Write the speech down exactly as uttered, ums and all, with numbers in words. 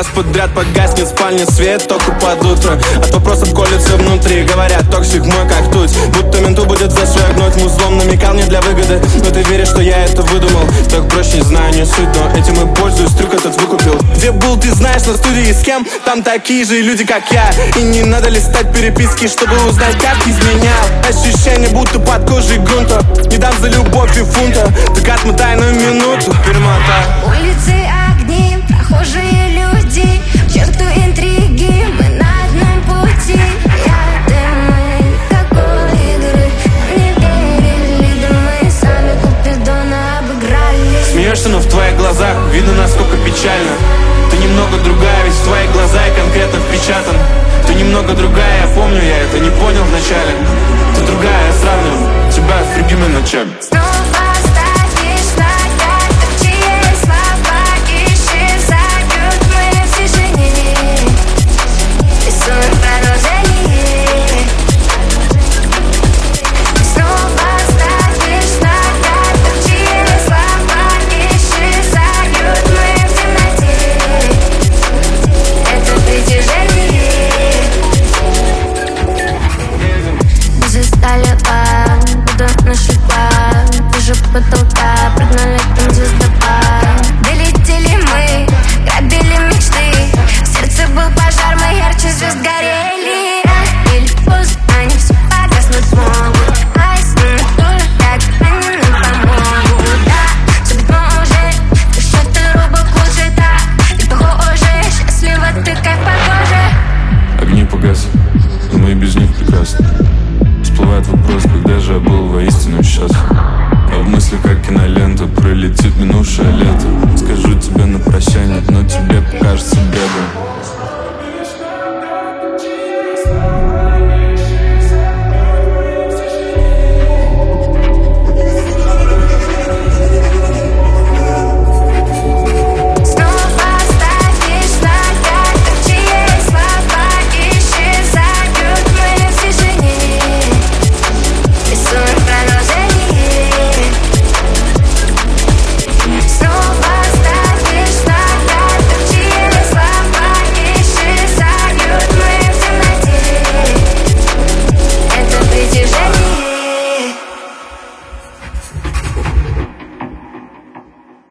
подряд погаснет в спальне свет только под утро. От вопросов колется внутри, говорят, токсик мой как ртуть. Будто менту будет зашвырнуть, музлом намекал мне для выгоды. Но ты веришь, что я это выдумал? Так проще, не знаю, не суть, но этим и пользуюсь, трюк этот выкупил. Где был, ты знаешь, на студии с кем? Там такие же люди, как я. И не надо листать переписки, чтобы узнать, как изменял. Ощущение, будто под кожей грунта. Не дам за любовь и фунта, так отмотай на минуту, перемотай. Улицы, огни, прохожие люди, к черту интриги, мы на одном пути. Я, ты, мы, как у игры, не верили, да мы сами Купидона обыграли. Смеешься, но в твоих глазах видно, насколько печально. Ты немного другая, ведь в твои глаза я конкретно впечатан. Ты немного другая, я помню, я это не понял вначале. Ты другая, я сравниваю тебя с другими ночами. Снова ставишь ногах, чьи слова исчезают в моем движении. Рисуем продолжение. Снова ставишь ногах, чьи слова исчезают в моем темноте. Это притяжение. Мы же стали вам, куда наши планы, выше потолка, прыгнули там звездопад. Долетели мы, грабили мечты, в сердце был пожар, мы ярче звезд горели. Рано или поздно они все погаснуть могут, а если мы тоже так, они нам помогут. Да, все быть может, дышать ты рубок лучше так. Ты похожа, счастлива, ты кайф по коже. Огни погасли, но мы и без них прекрасны. Всплывает вопрос, когда же я был воистину счастлив. А в мыслях, как кинолента, пролетит минувшее лето. Скажу тебе на прощание, но тебе покажется бредом.